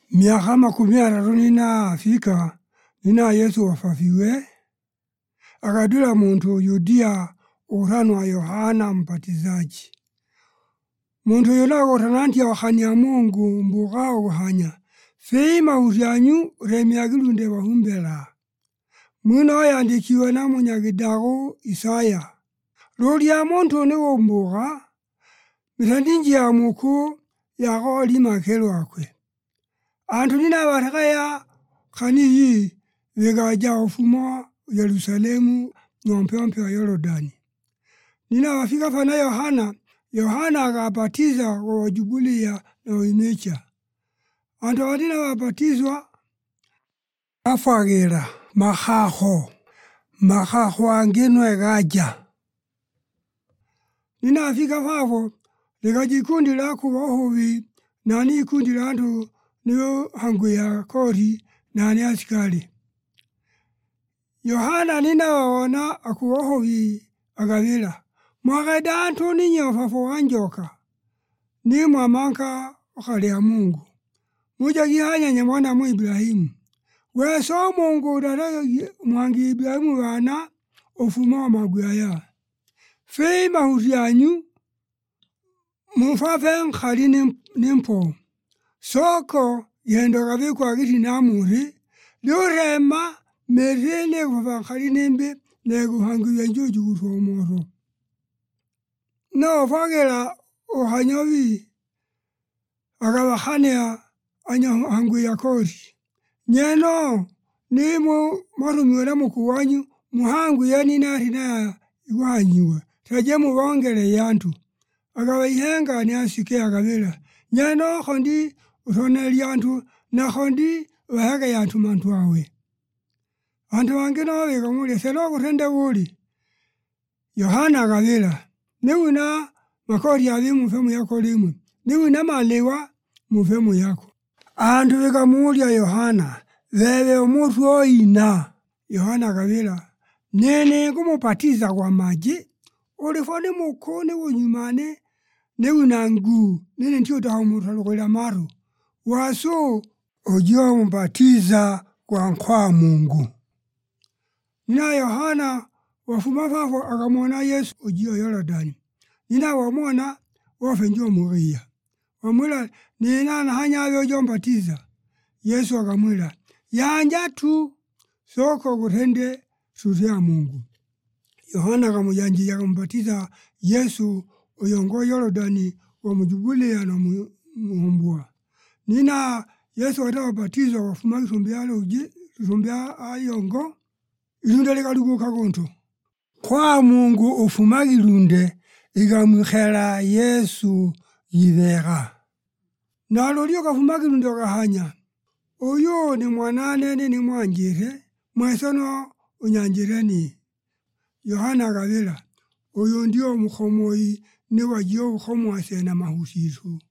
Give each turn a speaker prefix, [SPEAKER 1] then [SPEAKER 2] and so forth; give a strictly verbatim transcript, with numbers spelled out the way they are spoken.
[SPEAKER 1] Miaka makumi atatu ninafika nina Yesu wafafiwe akadula muntu yudia uranwa Yohana Mbatizaji. Muntu yula uranantia wakanya Mungu mbuga uhanya feima uryanyu remyagilunde wahumbela. Mwino yandikiwe na munyagidago Isaya. Rolia muntu ni mbuga mitandinji ya muku yago lima kelo akwe. Antonina watakaya kaniyi vegaja ufumo Yerusalemu nyompeompe wa Yorodani. Nina wafika fana Yohana, Yohana akabatiza kwa wajubuli ya na uimecha. Anto wadina wabatizwa afagera makaho, makaho angenwe gaja. Nina wafika fafo, legaji kundi la kuwahovi, nani kundi la anto niyo hangu ya kori nani asikali. Yohana nina wawana akuwahovi agavila. Mwagada anto ninyo fafo wanjoka. Ni mwamanka wakale ya Mungu. Muja gihanya nyamwana mu Ibrahimu. Weso Mungu dada mwangi Ibrahimu wana ofuma wa magwaya. Fei mahurianyu mufafe nkali nimpo. Soko yendo gavi kwa giti namuri. Liurema merene kufafa nkali nimbe legu hangu ya njoju kutuomoro. No fagela ohanyovi agawahania anya hangu ya kori. Nyeno nimu marumiwela mukuwanyu muhangu ya nina rina iwanyiwa. Tajemu wangele yantu. Agawahenga ni asike agawela. Nyeno kondi utoneli yantu na kondi wahaga yantu mantu awe. Antu wangena wega mule selo kutende wuli. Yohana agawela. Niwina makori yavi mufemu yako limu. Niwina malewa mufemu yako. Antu wika mulia Yohana. Wewe umutu oina. Yohana agawela. Nene kumupatiza kwa maji. Ulifoni mukone unyumane. Niwina ngu. Nene ntiyo taha umutalukwela maru. Waso ujio mpatiza kwa nkwa Mungu. Nina Yohana wafuma fafo akamona Yesu ujio Yorodani. Nina wamona wafenjo muria. Wamwila nina nahanya ayo mbatiza. Yesu akamwila. Yanja tu soko kutende sutia Mungu. Yohana kamujanji ya mbatiza Yesu uyongo Yorodani wa mjubuli ya na muhumbua. Nina Yesu wata wabatiza wafuma kisumbialo uji, kisumbia ayongo. Ilunde likalugu kagonto. Kwa Mungu ufumagi lunde ikamwikela Yesu yivera. Na lolio kafumagi lunde wakahanya. Uyo ni mwanane ni mwanjire. Mwesono unyanjireni. Yohana agawela. Uyo ndio mkhomoi ni wajio mkhomwase na mahusisu.